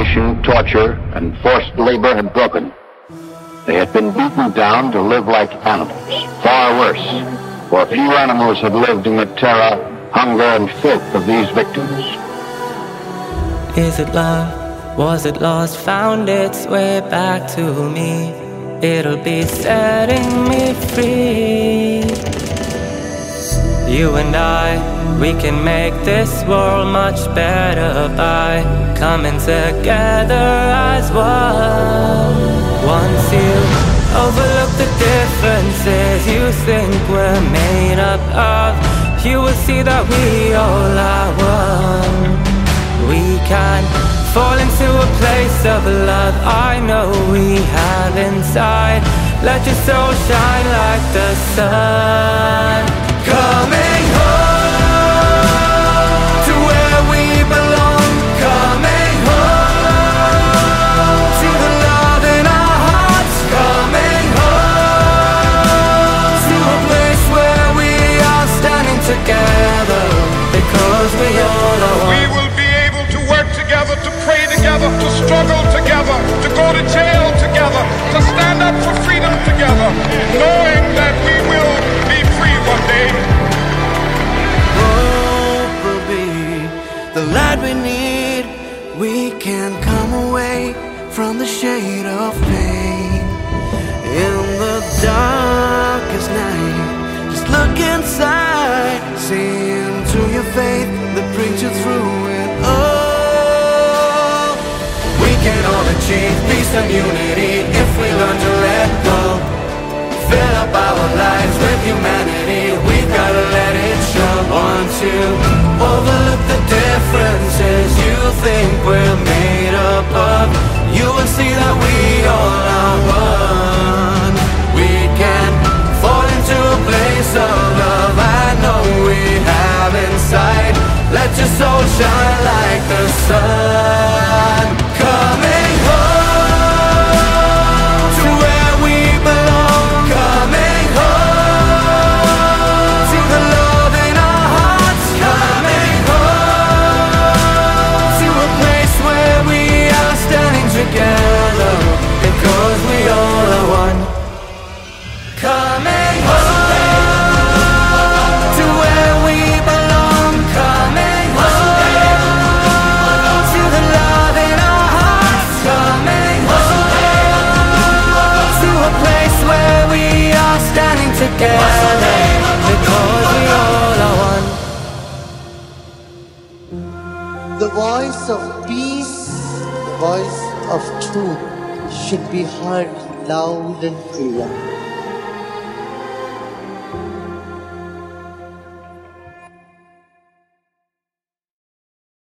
starvation, torture, and forced labor had broken. They had been beaten down to live like animals. Far worse, for few animals had lived in the terror, hunger, and filth of these victims. Is it love? Was it lost? Found its way back to me. It'll be setting me free. You and I, we can make this world much better by coming together as one. Once you overlook the differences you think we're made up of, you will see that we all are one. We can fall into a place of love I know we have inside. Let your soul shine like the sun. Coming home to where we belong. Coming home to the love in our hearts. Coming home to a place where we are standing together, because we all are one. We will be able to work together, to pray together, to struggle together, to go to jail together, to stand up for freedom together, knowing that we will be free one day. Hope will be the light we need. We can come away from the shade of pain. In the darkest night, just look inside, see into your faith that brings you through it all. We can all achieve peace and unity if we learn to let go. Fill up our lives with humanity, we've gotta let it show. Want to overlook the differences you think we're made up of, you will see that we all are one. We can fall into a place of love I know we have inside. Let your soul shine like the sun. Coming home to where we belong. Coming home to the love in our hearts. Coming home to a place where we are standing together, because we all are one. Coming home to where we belong. Coming home to the love in our hearts. Coming home to a place where we are standing together, because we all are one. The voice of peace, the voice of truth should be heard loud and clear.